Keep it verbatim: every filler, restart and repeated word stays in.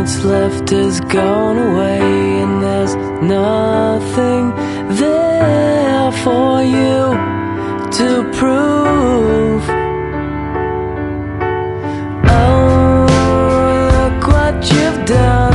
what's left is gone away, and there's nothing there for you to prove. Oh, look what you've done.